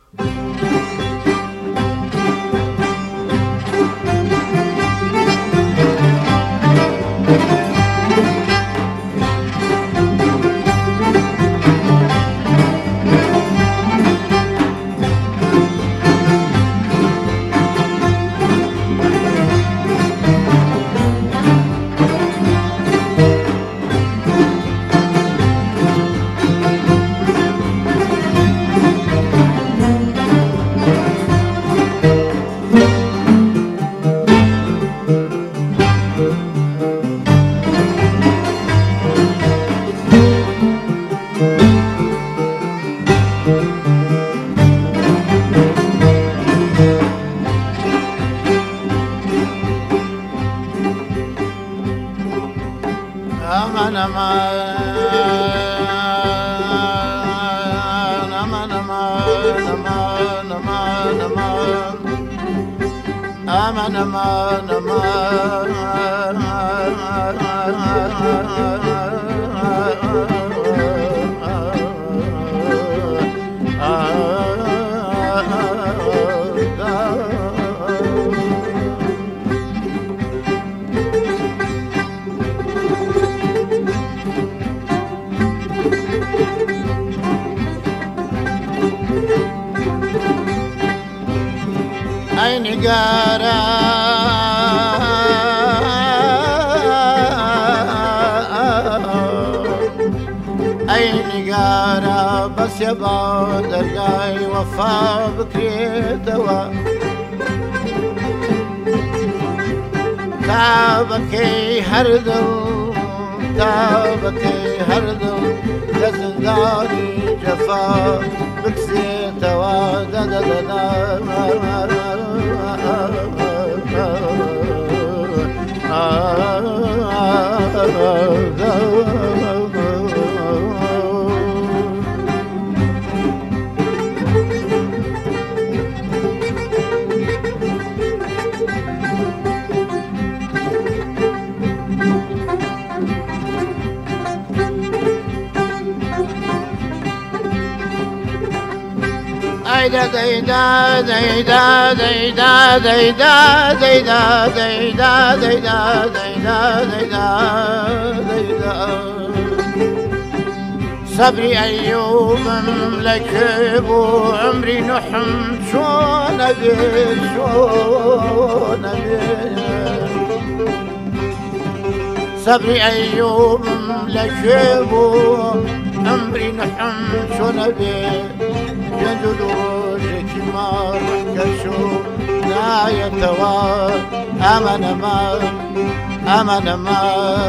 aman aman aman aman aman aman aman ay nigara ay nigara bas yaba درگاي وفا بكريتوا تابكي هردل تابكي هردل لزنداني جفا بكسيتوا دا دا دا دا da da da da da da da da da da da صبري أيوب لك أبو عمري نحم شون أبي شون أبي صبري أيوب لك أبو عمري نحم شون أبي جدولك ما رحكشو لا يتوى أمن ما أمن ما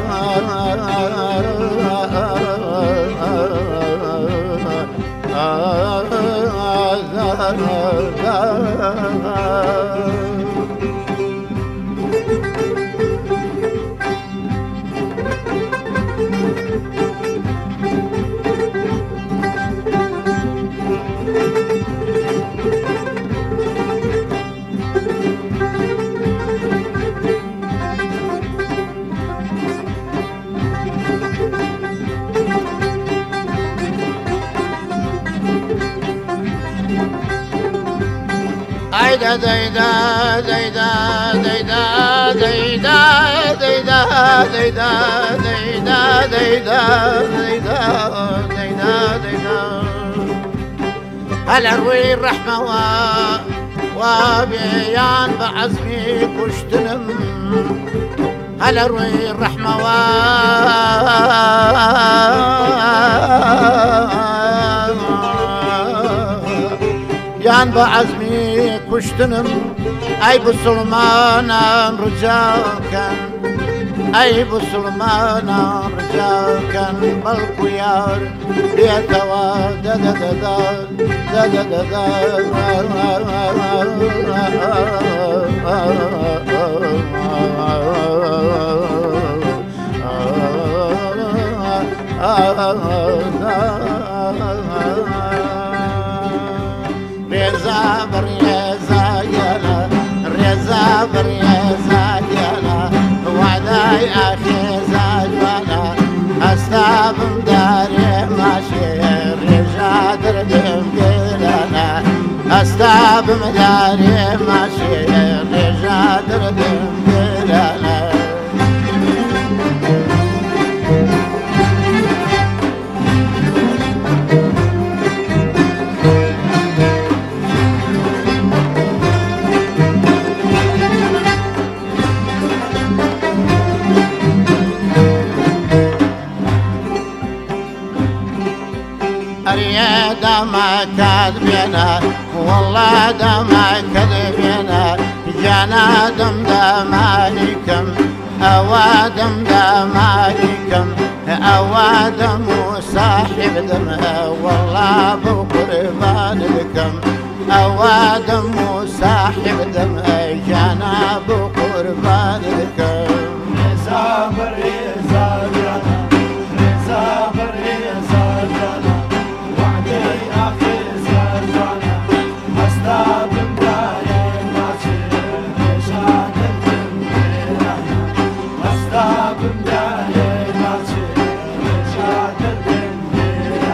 da da da da da da da da da هل اروي الرحمة وبيان بعزمي كشتنم هل اروي الرحمة يان بعزمي كشتنم اي بسلمان رجاكا اي بسلمان رجاكا بلقو يار بيتوا دا دا دا دا دا ريزا بريزا يلا ريزا بريزا يلا وعداي اخي زاجوانا استابم داري ماشي رجع دردم قلنا هەستا بمدارێ ماشێ ڕێژا دردم گرانە أريد ما كذبنا والله دما كذبنا جانا دم دمانكم أوادم دمانكم أوادم صاحب دم والله بقربان لكم أوادم صاحب دم جانا بقربان لكم صابر زاجنا صابر زاجنا وعدي آخر زاجنا أستاذ دايم ماشي شاكر دمنا أستاذ دايم ماشي شاكر دمنا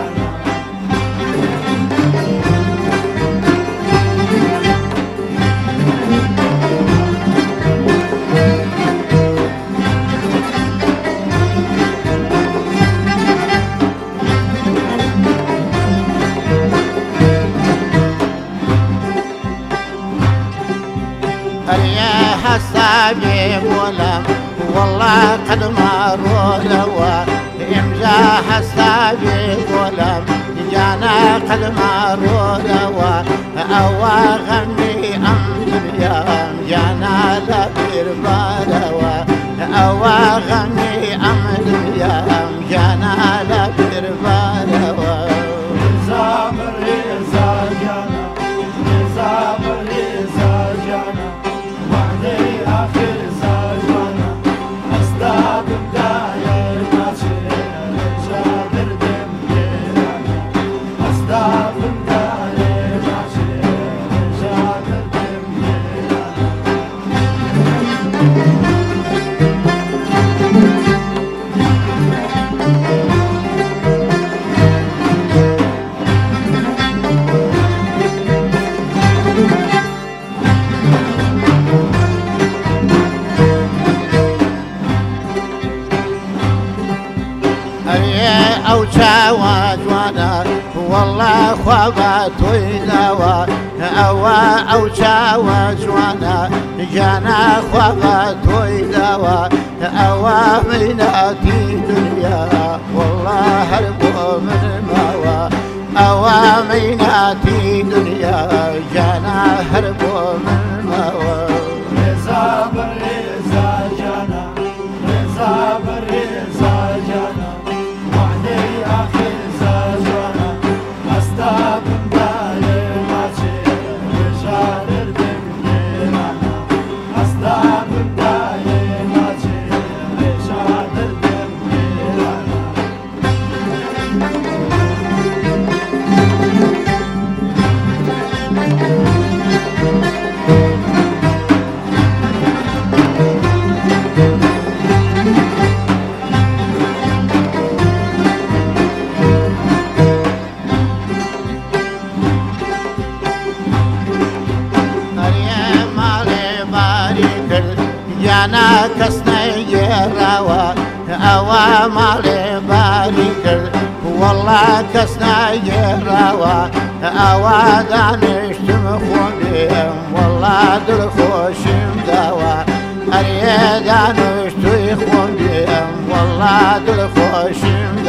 يا حسابي ولم والله قد مروا لوا امجا حسابي ولم جانا قد مروا لوا أوا غني أمد يا جانا لبير بالوا أوا غني أمد يا جانا لبير بالوا صابر زاجنا صابر زاجنا وعدي آخر زاجنا أستاذ داير ماشي شاكر دمنا أستاذ داير ماشي شاكر دمنا أو شاوات وانا والله خوابات ويداوا أو شاوات وانا جانا خوابات ويداوا أوا ميناتي دنيا والله هربوا من ماوا أوا ميناتي دنيا جانا هربوا من ماوا صابر زاجنا صابر زاجنا وعدي آخر زاجنا أستاذ داير ماشي شاكر دمنا أستاذ داير ماشي شاكر دمنا جانا كسني جراوا أوا مالي باريكر والله كسني جراوا أوا دانش تمخوني والله دل خوشم دوا أريد دانش تخوني والله دل خوشم